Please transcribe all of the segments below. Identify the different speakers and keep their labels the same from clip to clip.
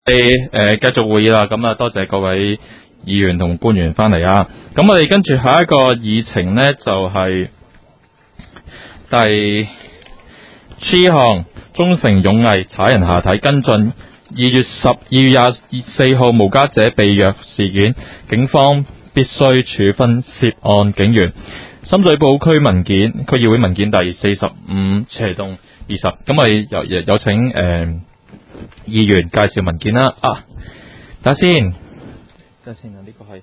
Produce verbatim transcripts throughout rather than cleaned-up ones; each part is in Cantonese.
Speaker 1: 誒、呃，繼續會議啦，咁啊，多謝各位議員同官員翻嚟啊。咁我哋跟住下一個議程呢，就係、是、第七項忠誠勇毅踩人下體跟進二月十二月廿四號無家者被虐事件，警方必須處分涉案警員。深水埗區文件區議會文件第四十五斜洞二十，咁我哋有有有請誒。呃議員介紹文件啦。啊，等下先，等下先啊，呢、這個係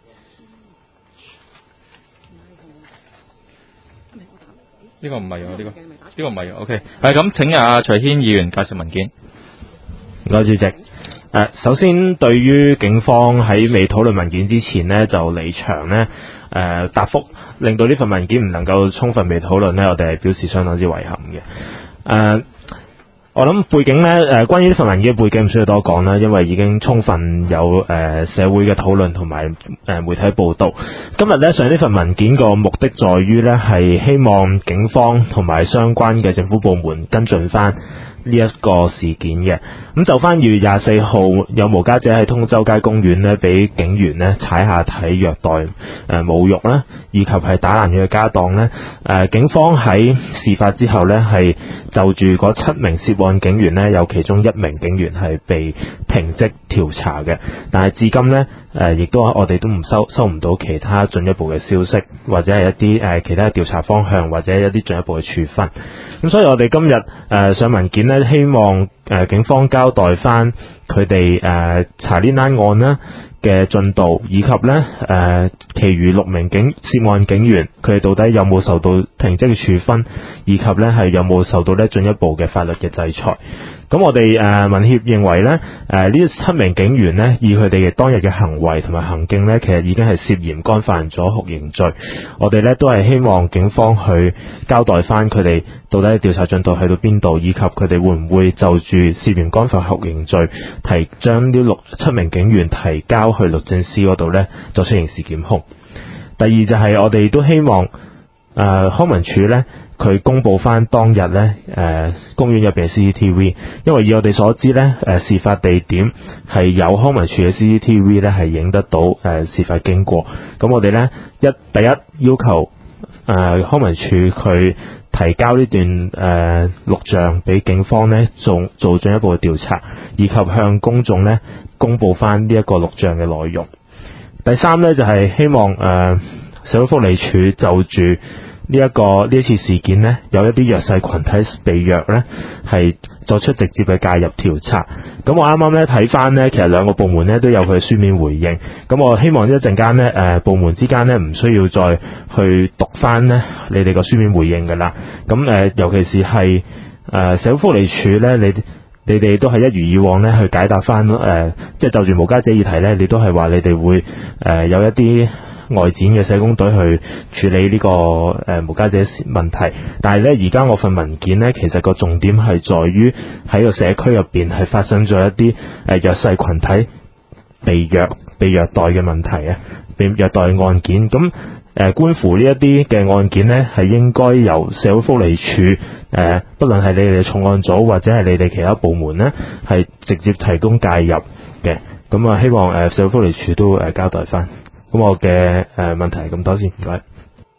Speaker 1: 呢個唔係啊，呢、這個呢、這個唔係啊。OK， 係咁，請阿徐軒議員介紹文件。
Speaker 2: 唔該，主席。誒、呃，首先對於警方喺未討論文件之前呢，就離場呢誒、呃、答覆，令到呢份文件唔能夠充分被討論呢，我哋係表示相當之遺憾嘅。誒、呃。我諗背景呢，誒，關於呢份文件嘅背景唔需要多講啦，因為已經充分有誒社會嘅討論同埋誒媒體報道。今日呢，上呢份文件個目的在於呢，係希望警方同埋相關嘅政府部門跟進翻呢一個事件嘅。咁就翻二月廿四號有無家者喺通州街公園呢，俾警員呢踩下體、虐待、誒、呃、侮辱啦，以及係打爛佢嘅家當呢。誒、呃，警方喺事發之後呢，係就住嗰七名涉案警員呢，有其中一名警員係被停職調查嘅，但係至今呢，誒、呃，亦都我哋都唔收收唔到其他進一步嘅消息，或者係一啲誒、呃、其他嘅調查方向，或者一啲進一步嘅處分。咁所以我哋今日誒、呃、上文件呢，希望誒、呃、警方交代翻佢哋誒查呢單案啦嘅進度，以及咧誒、呃，其餘六名警涉案警員，佢哋到底有冇受到停職嘅處分，以及咧係有冇受到咧進一步嘅法律嘅制裁。咁我哋誒、呃、民協認為咧，誒、呃、呢七名警員呢，以佢哋嘅當日嘅行為同埋行徑呢，其實已經係涉嫌干犯咗酷刑罪。我哋咧都係希望警方去交代翻佢哋到底調查進度去到邊度，以及佢哋會唔會就住涉嫌干犯酷刑罪，提將呢六七名警員提交去律政司嗰度呢，作出刑事檢控。第二就係我哋都希望誒、呃、康文署呢，佢公布翻當日呢誒、呃、公園入邊嘅 C C T V， 因為以我哋所知呢，誒、呃、事發地點係有康文署嘅 C C T V 呢係影得到誒、呃、事發經過。咁我哋呢，一第一要求誒、呃、康文署佢提交呢段誒、呃、錄像俾警方呢做做進一步嘅調查，以及向公眾呢公布翻呢一個錄像嘅內容。第三呢，就係、是、希望誒、呃、社會福利署就住呢一個呢一次事件呢，有一啲弱勢群體被虐呢，係作出直接嘅介入調查。咁我啱啱呢睇翻呢，其實兩個部門呢都有佢書面回應。咁我希望一陣間呢，誒、呃、部門之間呢唔需要再去讀翻呢你哋個書面回應噶啦。咁誒、呃，尤其是係誒、呃、社會福利署呢，你你哋都係一如以往呢去解答翻誒、呃，即係就住無家者議題呢，你都係話你哋會誒、呃、有一啲外展嘅社工隊去處理呢、這個誒、呃、無家者問題，但係咧而家我份文件咧，其實個重點係在於喺個社區入邊係發生咗一啲誒、呃、弱勢群體被虐被虐待嘅問題啊，被虐待案件。咁誒、呃、關乎呢一啲嘅案件咧，係應該由社會福利署誒、呃，不論係你哋重案組或者係你哋其他部門咧，係直接提供介入嘅。咁啊，希望誒、呃、社會福利署都誒、呃、交代翻。咁我嘅誒、呃、問題係咁多先，唔該。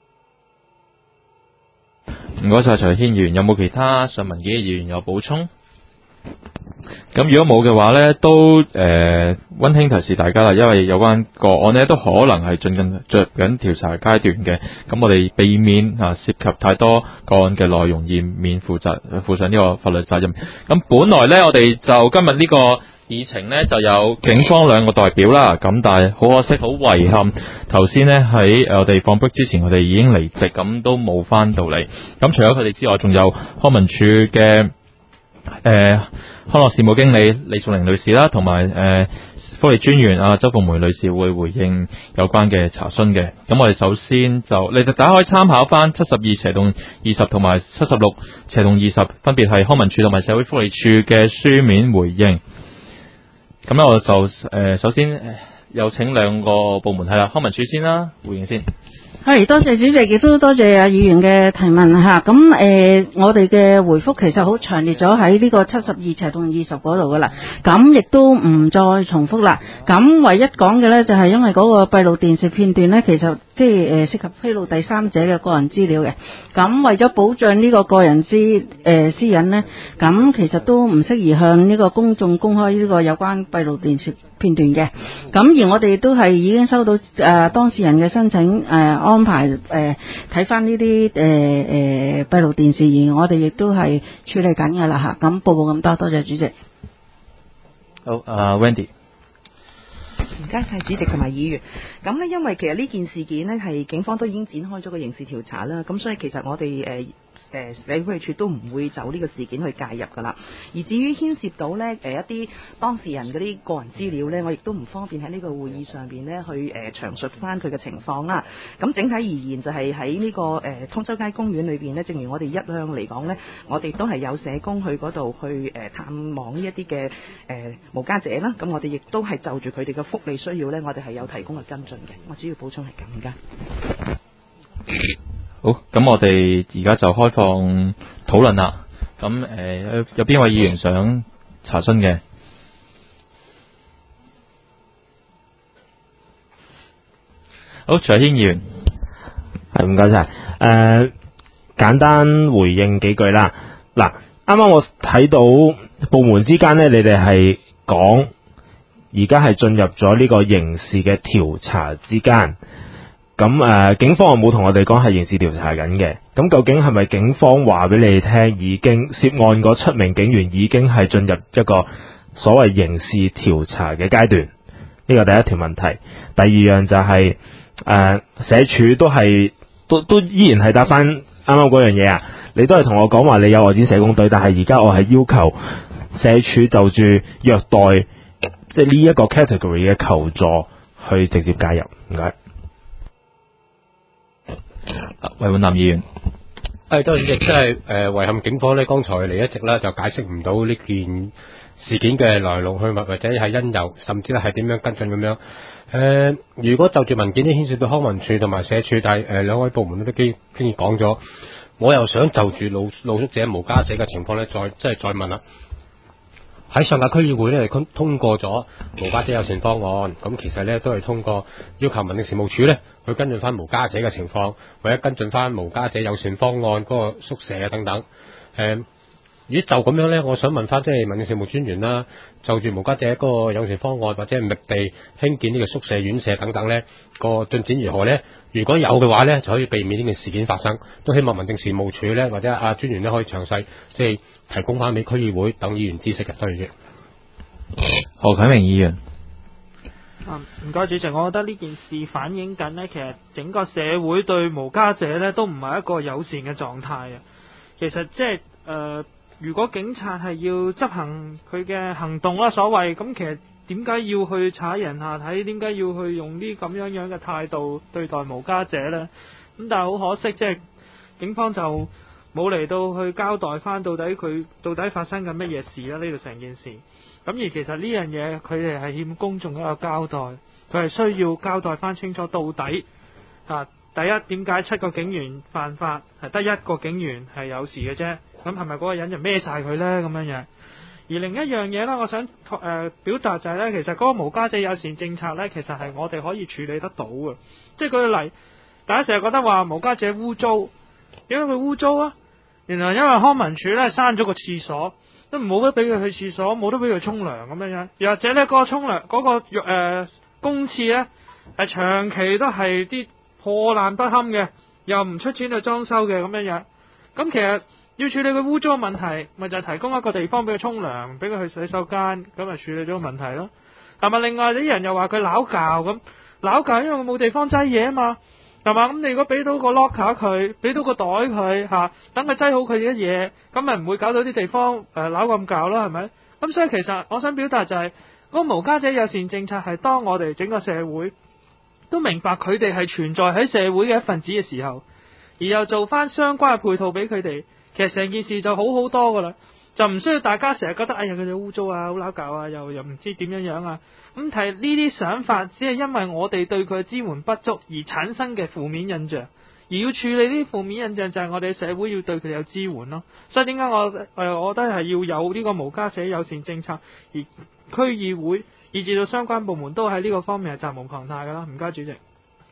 Speaker 1: 唔該晒徐軒議員，有冇其他上文件嘅議員有補充？咁如果冇嘅話呢，都誒溫馨提示大家啦，因為有關個案呢，都可能係進緊着緊調查階段嘅，咁我哋避免啊涉及太多個案嘅內容，以免負責負上呢個法律責任。咁本來呢，我哋就今日呢、這個。議程呢就有警方兩個代表啦，咁但係好可惜，好遺憾，頭先呢喺我哋放 break 之前，我哋已經離席，咁都冇翻到嚟。咁除咗佢哋之外，仲有康文署嘅誒康樂事務經理李淑玲女士啦，同埋誒福利專員啊周鳳梅女士會回應有關嘅查詢嘅。咁我哋首先就你哋大家可以參考翻七十二斜洞二十同埋七十六斜洞二十，分別係康文署同埋社會福利署嘅書面回應。咁咧我就誒、呃、首先有請兩個部門係啦，康文署先啦，回應先。
Speaker 3: 係，多謝主席，亦都多謝阿議員嘅提問嚇。咁誒、呃，我哋嘅回覆其實好詳列咗喺呢個七十二斜同二十嗰度噶啦。咁亦都唔再重複啦。咁唯一講嘅呢，就係因為嗰個閉路電視片段呢，其實即係誒涉及披露第三者嘅個人資料嘅。咁為咗保障呢個個人私誒、呃、私隱呢，咁其實都唔適宜向呢個公眾公開呢個有關閉路電視片段嘅。咁而我哋都係已經收到誒、呃、當事人嘅申請誒、呃、安排誒睇翻呢啲誒誒閉路電視，而我哋亦都係處理緊㗎啦嚇。咁報告咁多，多謝主席。
Speaker 1: 好，阿、uh, Wendy。
Speaker 4: 唔該晒主席同埋議員。咁呢，因為其實呢件事件呢，係警方都已經展開咗個刑事調查啦。咁所以其實我哋誒誒社會處都唔會就呢個事件去介入噶啦。而至於牽涉到呢誒、呃、一啲當事人嗰啲個人資料呢，我亦都唔方便喺呢個會議上邊呢去誒詳、呃、述翻佢嘅情況啦。咁整體而言就係喺呢個誒、呃、通州街公園裏邊呢，正如我哋一向嚟講呢，我哋都係有社工去嗰度去誒、呃、探望呢一啲嘅誒無家者啦。咁我哋亦都係就住佢哋嘅福利需要呢，我哋係有提供嘅跟進嘅。我主要補充係咁噶。
Speaker 1: 好，咁我哋而家就開放討論啦。咁誒、呃，有邊位議員想查詢嘅？好，徐軒議員，
Speaker 2: 係唔該晒。誒、呃，簡單回應幾句啦。嗱，啱啱我睇到部門之間呢，你哋係講而家係進入咗呢個刑事嘅調查之間。咁誒、呃，警方又冇同我哋講係刑事調查緊嘅。咁究竟係咪警方話俾你哋聽，已經涉案嗰七名警員已經係進入一個所謂刑事調查嘅階段？呢個第一條問題。第二樣就係、是、誒、呃，社署都係都都依然係答翻啱啱嗰樣嘢啊！你都係同我講話你有外展社工隊，但係而家我係要求社署就住虐待即係呢一個 category 嘅求助去直接介入。唔該。
Speaker 1: 衛滿南議員，
Speaker 5: 係多謝主席，即係誒遺憾警方呢，剛才嚟一直咧就解釋唔到呢件事件嘅來龍去脈或者係因由，甚至咧係點樣跟進咁樣。誒、呃，如果就住文件呢牽涉到康文署同埋社署，但係誒兩位部門都經經已講咗，我又想就住露露宿者無家者嘅情況咧，再即係再問啦。喺上屆區議會咧，通通過咗無家者友善方案，咁其實咧都係通過要求民政事務處咧去跟進翻無家者嘅情況，或者跟進翻無家者友善方案嗰個宿舍啊等等。誒、呃，如果就咁樣咧，我想問翻即係民政事務專員啦，就住無家者嗰個友善方案或者係覓地興建呢個宿舍院舍等等咧，個進展如何咧？如果有嘅話咧，就可以避免呢件事件發生。都希望民政事務處咧或者阿專員咧可以詳細即係提供翻俾區議會等議員知識嘅。多謝主。
Speaker 1: 何啟明議員，
Speaker 6: 啊，唔該主席，我覺得呢件事反映緊呢，其實整個社會對無家者呢都唔係一個友善嘅狀態啊。其實即係誒，如果警察係要執行佢嘅行動啦，所謂咁，其實點解要去踩人下體？點解要去用啲咁樣樣嘅態度對待無家者呢？咁但係好可惜，即係警方就冇嚟到去交代翻到底佢到底發生緊乜嘢事啦。呢度成件事。咁而其實呢樣嘢佢哋係欠公眾一個交代，佢係需要交代翻清楚到底啊，第一點解七個警員犯法係得一個警員係有事嘅啫？咁係咪嗰個人就孭晒佢呢？咁樣樣。而另一樣嘢呢，我想誒、呃、表達就係呢，其實嗰個無家者友善政策呢，其實係我哋可以處理得到嘅。即係舉個例，大家成日覺得話無家者污糟，點解佢污糟啊？原來因為康文署呢閂咗個廁所。都冇得俾佢去廁所，冇得俾佢沖涼咁樣樣，又或者呢嗰、嗰個沖涼嗰個誒、呃、公廁呢，係長期都係啲破爛不堪嘅，又唔出錢去裝修嘅咁樣樣。咁其實要處理佢污糟嘅問題，咪就係、係、提供一個地方俾佢沖涼，俾佢去洗手間，咁咪處理咗個問題咯。係咪？另外啲人又話佢拗教咁，拗教因為佢冇地方擠嘢啊嘛。係嘛？咁你如果俾到個 locker 佢，俾到個袋佢吓，等佢擠好佢啲嘢，咁咪唔會搞到啲地方誒扭咁搞啦，係咪？咁所以其實我想表達就係、是，嗰、那個無家者友善政策係當我哋整個社會都明白佢哋係存在喺社會嘅一份子嘅時候，而又做翻相關嘅配套俾佢哋，其實成件事就好好多噶啦。 就唔需要大家成日覺得哎呀佢哋污糟啊，好撈搞啊，又又唔知點樣樣啊。咁睇呢啲想法，只係因為我哋對佢嘅支援不足而產生嘅負面印象。而要處理呢啲負面印象，就係我哋社會要對佢哋有支援咯。所以點解我誒、呃，我覺得係要有呢個無家者友善政策，而區議會以至到相關部門都喺呢個方面係責無旁貸噶啦。唔該，主席。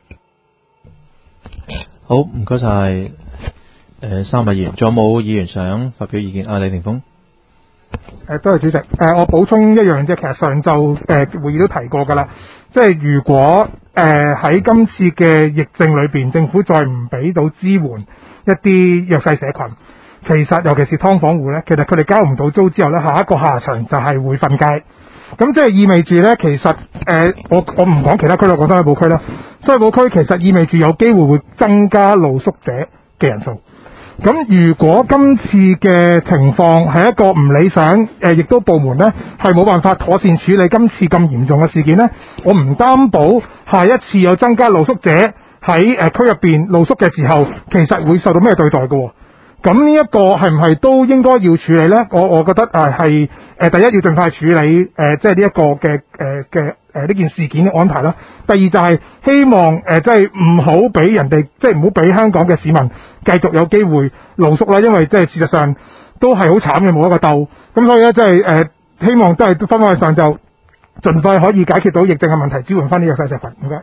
Speaker 1: 好，唔該晒。誒、呃，三位議員，仲有冇議員想發表意見？啊，李霆鋒。
Speaker 7: 誒，多謝主席。誒、呃，我補充一樣啫，其實上晝誒、呃、會議都提過㗎啦。即係如果誒喺、呃、今次嘅疫症裏邊，政府再唔俾到支援一啲弱勢社群，其實尤其是劏房戶咧，其實佢哋交唔到租之後咧，下一個下場就係會瞓街。咁即係意味住咧，其實誒、呃、我我唔講其他區啦，講西部區啦。西部區其實意味住有機會會增加露宿者嘅人數。咁如果今次嘅情況係一個唔理想，誒、呃，亦都部門呢係冇辦法妥善處理今次咁嚴重嘅事件呢，我唔擔保下一次有增加露宿者喺誒、呃、區入邊露宿嘅時候，其實會受到咩對待嘅、哦。咁呢一個係唔係都應該要處理呢？我我覺得誒係誒第一要盡快處理誒、呃，即係呢一個嘅誒嘅誒呢件事件嘅安排啦。第二就係希望誒、呃、即係唔好俾人哋即係唔好俾香港嘅市民繼續有機會露宿啦，因為即係事實上都係好慘嘅，冇一個竇。咁所以咧即係誒希望都係分開上就盡快可以解決到疫症嘅問題，支援翻呢個細社群。唔該。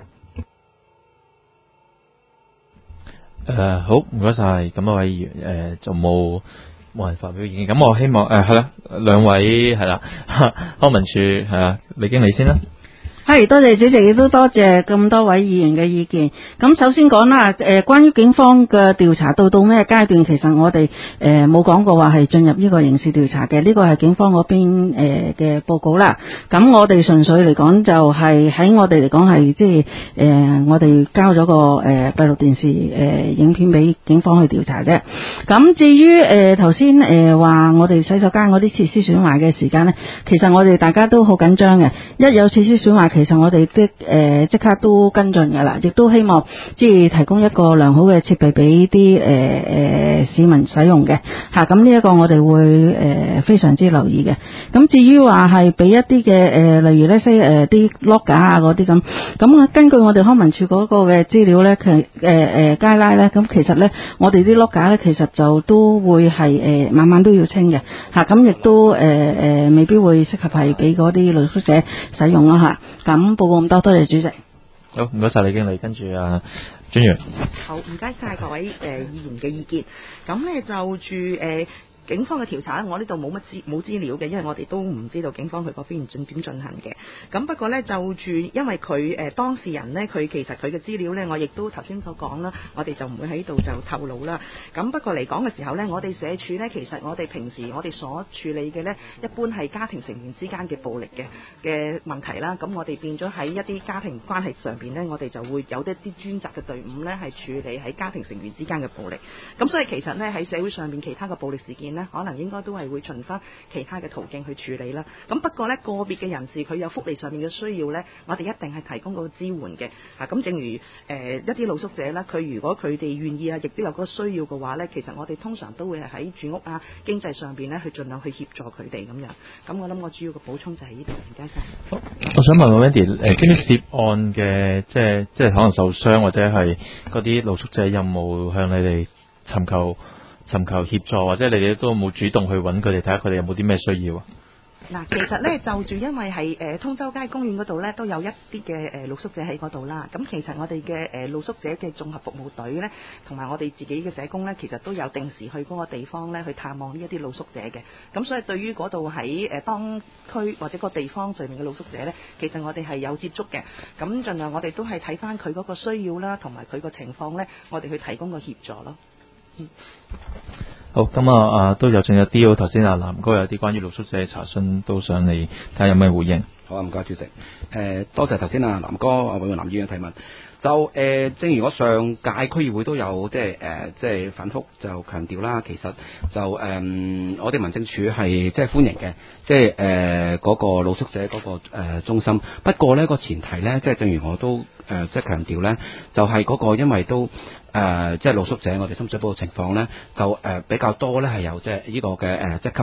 Speaker 1: 誒、呃，好，唔該晒，咁多位議員，誒、呃，仲冇冇人發表意見？咁我希望，誒，係啦，兩位係啦，康文署係啦，李經理先啦。
Speaker 3: 係，多謝主席，亦都多謝咁多位議員嘅意見。咁首先講啦，誒、呃，關於警方嘅調查到到咩階段，其實我哋誒冇講過話係進入呢個刑事調查嘅，呢、這個係警方嗰邊誒嘅報告啦。咁我哋純粹嚟講就係、是、喺我哋嚟講係即係誒我哋交咗個誒閉路電視誒、呃、影片俾警方去調查啫。咁至於誒頭先誒話我哋洗手間嗰啲設施損壞嘅時間咧，其實我哋大家都好緊張嘅，一有設施損壞。其實我哋即誒即刻都跟進㗎啦，亦都希望即係提供一個良好嘅設備俾啲誒誒市民使用嘅嚇。咁呢一個我哋會誒、呃、非常之留意嘅。咁至於話係俾一啲嘅誒，例如咧些誒啲 locker 啊嗰啲咁，咁啊根據我哋康文署嗰個嘅資料咧，其誒誒街拉咧，咁其實咧我哋啲 locker 咧其實就都會係誒、呃、晚晚都要清嘅嚇。咁、啊、亦都誒誒、呃、未必會適合係俾嗰啲露宿者使用啦嚇。咁報告咁多，多謝主席。
Speaker 1: 好，唔該晒李經理，跟住啊專員。
Speaker 4: 好，唔該晒各位誒、呃、議員嘅意見。咁咧就住誒。呃警方嘅調查我呢度冇乜資冇資料嘅，因為我哋都唔知道警方佢嗰邊進點進行嘅。咁不過呢，就住，因為佢誒、呃、當事人呢，佢其實佢嘅資料呢，我亦都頭先所講啦，我哋就唔會喺度就透露啦。咁不過嚟講嘅時候呢，我哋社署呢，其實我哋平時我哋所處理嘅呢，一般係家庭成員之間嘅暴力嘅嘅問題啦。咁我哋變咗喺一啲家庭關係上邊呢，我哋就會有一啲專責嘅隊伍呢，係處理喺家庭成員之間嘅暴力。咁所以其實呢，喺社會上邊其他嘅暴力事件可能應該都係會循翻其他嘅途徑去處理啦。咁不過呢，個別嘅人士佢有福利上面嘅需要呢，我哋一定係提供個支援嘅。啊，咁正如誒、呃、一啲露宿者啦，佢如果佢哋願意啊，亦都有嗰個需要嘅話呢，其實我哋通常都會係喺住屋啊、經濟上邊呢去盡量去協助佢哋咁樣。咁我諗我主要嘅補充就係呢度，唔該晒。
Speaker 1: 好，我想問問 Wendy，誒，知唔知涉案嘅即係即係可能受傷或者係嗰啲露宿者有冇向你哋尋求？尋求協助，或者你哋都冇主動去揾佢哋，睇下佢哋有冇啲咩需要啊？
Speaker 4: 嗱，其實咧就住因為係誒、呃、通州街公園嗰度咧都有一啲嘅誒露宿者喺嗰度啦。咁其實我哋嘅誒露宿者嘅綜合服務隊咧，同埋我哋自己嘅社工咧，其實都有定時去嗰個地方咧去探望呢一啲露宿者嘅。咁所以對於嗰度喺誒當區或者個地方上面嘅露宿者咧，其實我哋係有接觸嘅。咁盡量我哋都係睇翻佢嗰個需要啦，同埋佢個情況咧，我哋去提供個協助咯。嗯、
Speaker 1: 好，咁啊啊都有仲有啲，頭先阿南哥有啲關於露宿者嘅查詢，都想你睇下有咩回應。
Speaker 8: 好啊，唔該主席。誒、呃，多謝頭先啊南哥啊黃南議員嘅提問。就誒、呃，正如我上屆區議會都有即係誒，即係反覆就強調啦，其實就誒、呃，我哋民政處係即係歡迎嘅，即係誒嗰個露宿者嗰、那個誒、呃、中心。不過呢個前提咧，即係正如我都誒、呃、即係強調咧，就係、是、嗰個因為都誒、呃、即係露宿者，我哋深水埗嘅情況咧，就誒、呃、比較多咧係有即係呢個嘅誒即係吸毒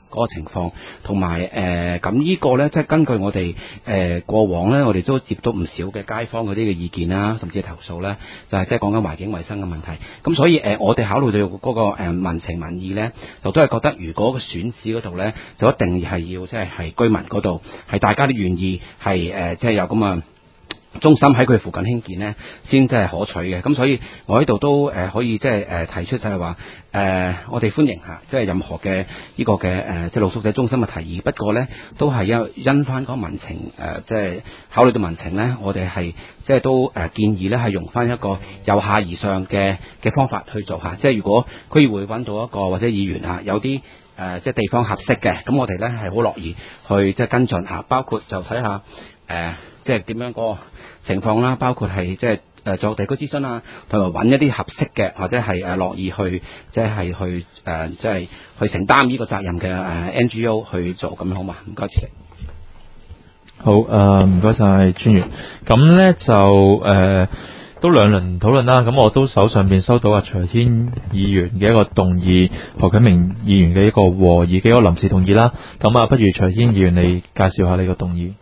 Speaker 8: 嗰個情況，同埋誒咁呢個呢，即係根據我哋誒、呃、過往呢，我哋都接到唔少嘅街坊嗰啲嘅意見啦，甚至係投訴呢，就係即係講緊環境衛生嘅問題。咁所以誒、呃，我哋考慮到嗰、那個誒、呃、民情民意呢，就都係覺得如果個選址嗰度呢，就一定係要即係係居民嗰度係大家都願意係誒即係有咁啊。中心喺佢附近興建呢，先即係可取嘅。咁所以我喺度都誒、呃、可以即係誒提出就係話誒我哋歡迎嚇，即係任何嘅呢個嘅誒、呃、即係露宿者中心嘅提議。不過呢，都係因因翻嗰民情誒、呃，即係考慮到民情呢，我哋係即係都誒、呃、建議呢係用翻一個由下而上嘅嘅方法去做嚇。即係如果區議會揾到一個或者議員嚇有啲誒、呃、即係地方合適嘅，咁我哋呢係好樂意去即係跟進嚇，包括就睇下誒、呃、即係點樣個情況啦，包括係即係誒做地區諮詢啊，同埋揾一啲合適嘅或者係誒樂意去即係去誒、呃、即係去承擔呢個責任嘅誒 N G O 去做，咁好嘛？唔該主席。
Speaker 1: 好誒，唔該晒專員。咁咧就誒、呃、都兩輪討論啦。咁我都手上邊收到阿徐天議員嘅一個動議，何啟明議員嘅一個和議嘅一個臨時動議啦。咁啊，不如徐天議員你介紹下你個動議。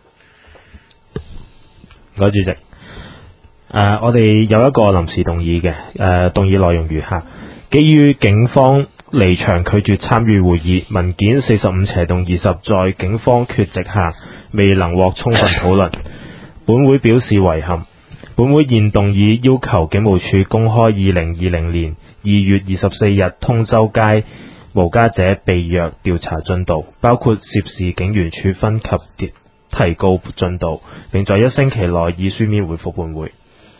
Speaker 2: 唔該主席。誒、呃，我哋有一個臨時動議嘅，誒、呃，動議內容如下：基於警方離場拒絕參與會議，文件四十五斜洞二十在警方缺席下未能獲充分討論，本會表示遺憾。本會現動議要求警務處公開二零二零年二月二十四日通州街無家者被虐調查進度，包括涉事警員處分及提告進度，並在一星期內以書面回覆本會。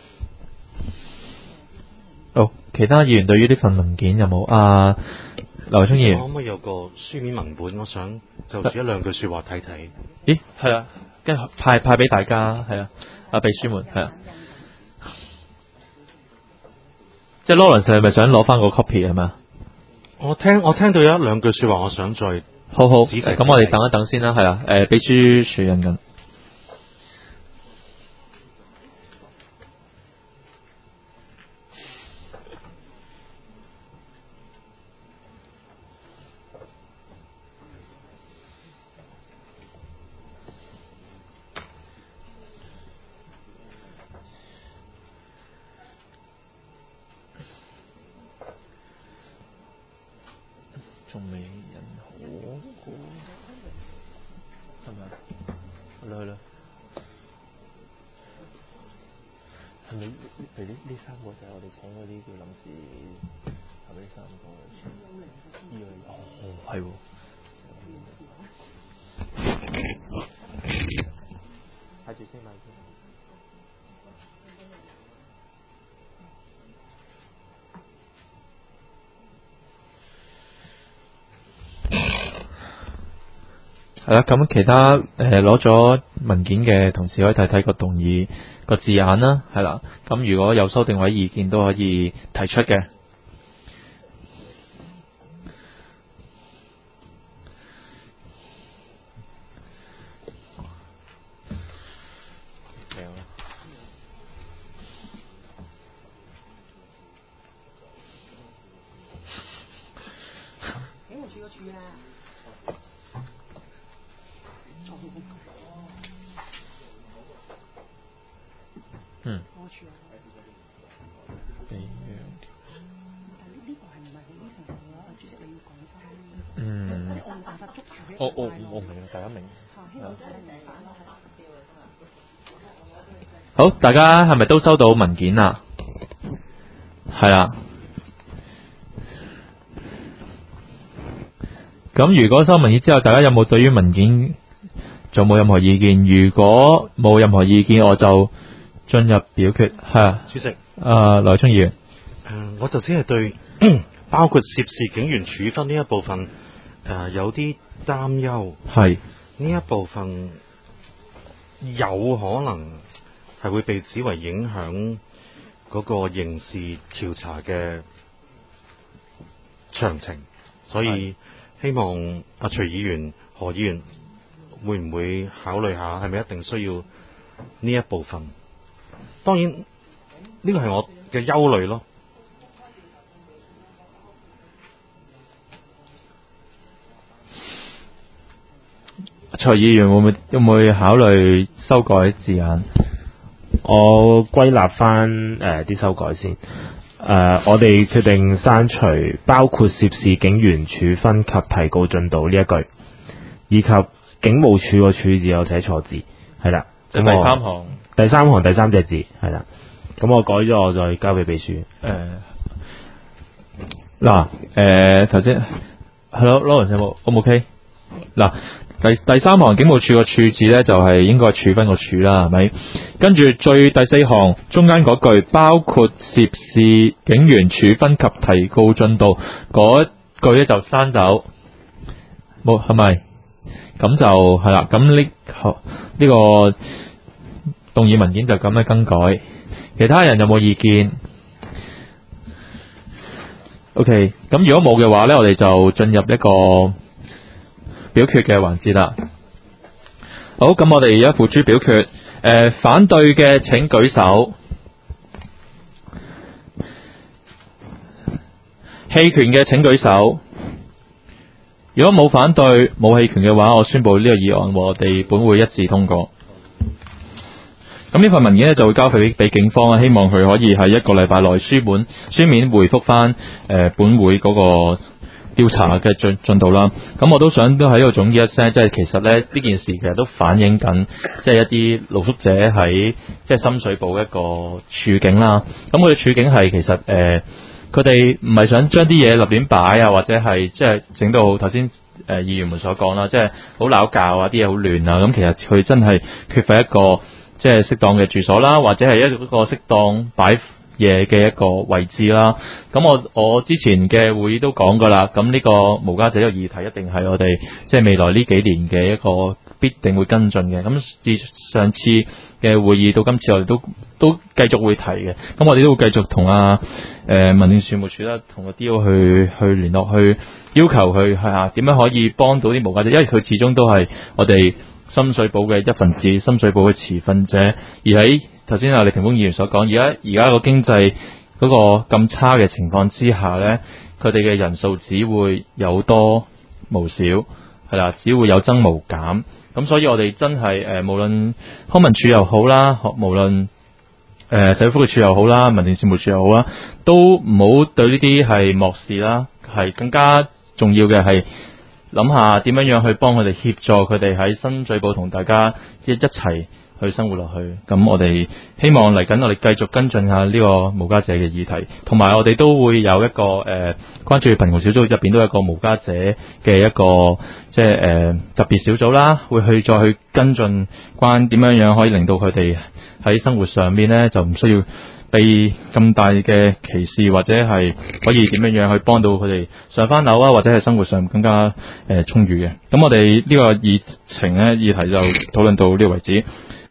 Speaker 1: 好，其他議員對於呢份文件有冇啊？劉聰議員，
Speaker 9: 可唔可以有個書面文本？我想就住一兩句說話睇睇。
Speaker 1: 咦，係啊，跟住派派俾大家，係啊，阿秘書們係啊，即係 Lawrence 係咪想攞翻個 copy 係咪啊？
Speaker 9: 我聽我聽到有一兩句說話，我想再
Speaker 1: 好好，
Speaker 9: 仔細
Speaker 1: 咁我哋等一等先啦，係啊，誒，秘書處印緊。仲未印好，係咪啊？去啦去啦，係咪？譬如呢呢三個就係我哋請嗰啲叫臨時，係咪呢三個？呢個哦係喎，睇住先，睇住先。係啦，咁其他誒攞咗文件嘅同事可以睇睇個動議個字眼啦，係啦。咁如果有修訂或者意見都可以提出嘅。嗯。嗯。我我我明，大家明。好，大家係咪都收到文件啊？係啦。咁如果收文件之後，大家有冇對於文件仲冇任何意見？如果冇任何意見，我就進入表決。係啊，
Speaker 9: 主席。
Speaker 1: 啊，劉聰議員。誒、
Speaker 9: 呃，我就只係對包括涉事警員處分呢一部分誒、呃、有啲擔憂。
Speaker 1: 係。
Speaker 9: 呢一部分有可能係會被指為影響嗰個刑事調查嘅詳情，所以希望阿徐議員、何議員會唔會考慮下，係咪一定需要呢一部分？當然，呢個係我嘅憂慮咯。
Speaker 1: 蔡議員會唔會會唔會考慮修改字眼？
Speaker 2: 我歸納翻誒啲修改先。誒、呃，我哋決定刪除包括涉事警員處分及提告進度呢一句，以及警務處個處字有寫錯字，係啦。
Speaker 1: 第三行，
Speaker 2: 第三行第三隻字係啦。咁我改咗，我再交俾秘書。
Speaker 1: 誒嗱誒頭先係咯 Lawrence 有冇 O 唔 OK？嗱。第第三行警務處個處字咧就係、是、應該處分個處啦，係咪？跟住最第四行中間嗰句包括涉事警員處分及提告進度嗰句咧就刪走，冇係咪？咁就係啦。咁呢呢個動議文件就咁樣更改。其他人有冇意見 ？OK， 咁如果冇嘅話咧，我哋就進入一個表決嘅環節啦。好，咁我哋而家付諸表決。誒、呃，反對嘅請舉手。棄權嘅請舉手。如果冇反對、冇棄權嘅話，我宣布呢個議案和我哋本會一致通過。咁呢份文件咧就會交俾俾警方，希望佢可以喺一個禮拜內書本書面回覆翻誒本會嗰、那個調查嘅進進度啦，咁我都想都喺度總結一聲，即係其實咧呢件事其實都反映緊，即係一啲露宿者喺即係深水埗一個處境啦。咁佢嘅處境係其實誒，佢哋唔係想將啲嘢立亂擺啊，或者係即係整到頭先誒議員們所講啦，即係好鬧交啊，啲嘢好亂啊。咁其實佢真係缺乏一個即係適當嘅住所啦，或者係一個適當擺嘢嘅一個位置啦，咁我我之前嘅會議都講過啦，咁呢個無家者嘅議題一定係我哋即係未來呢幾年嘅一個必定會跟進嘅。咁自上次嘅會議到今次我哋都都繼續會提嘅，咁我哋都會繼續同啊誒民政事務處啦，同個 D O 去去聯絡，去要求佢係啊點樣可以幫到啲無家者，因為佢始終都係我哋深水埗嘅一份子，深水埗嘅持份者，而喺頭先阿李霆鋒議員所講，而家而家個經濟嗰個咁差嘅情況之下呢，佢哋嘅人數只會有多無少，係啦，只會有增無減。咁所以我哋真係誒、呃，無論康文署又好啦，無論誒社會福利署又好啦，民政事務處又好啦，都唔好對呢啲係漠視啦，係更加重要嘅係諗下點樣樣去幫佢哋協助佢哋喺深水埗同大家一一齊去生活落去。咁我哋希望嚟緊我哋繼續跟進下呢個無家者嘅議題，同埋我哋都會有一個誒、呃、關注貧窮小組入邊都有一個無家者嘅一個即係誒特別小組啦，會去再去跟進關點樣樣可以令到佢哋喺生活上面呢就唔需要被咁大嘅歧視，或者係可以點樣樣去幫到佢哋上翻樓啊，或者係生活上更加誒、呃、充裕嘅。咁我哋呢個議程呢議題就討論到呢個為止。